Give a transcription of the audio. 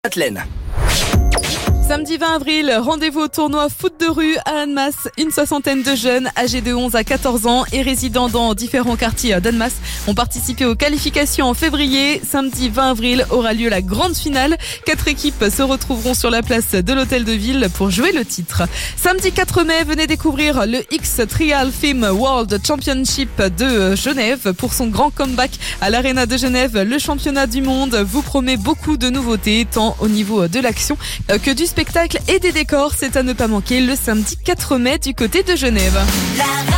Madeleine. Samedi 20 avril, rendez-vous au tournoi foot de rue à Annemasse. Une soixantaine de jeunes âgés de 11 à 14 ans et résidant dans différents quartiers d'Annemasse ont participé aux qualifications en février. Samedi 20 avril aura lieu la grande finale. 4 équipes se retrouveront sur la place de l'Hôtel de Ville pour jouer le titre. Samedi 4 mai, venez découvrir le X-Trial Film World Championship de Genève. Pour son grand comeback à l'Arena de Genève, le championnat du monde vous promet beaucoup de nouveautés, tant au niveau de l'action que du spectacle et des décors. C'est à ne pas manquer le samedi 4 mai du côté de Genève.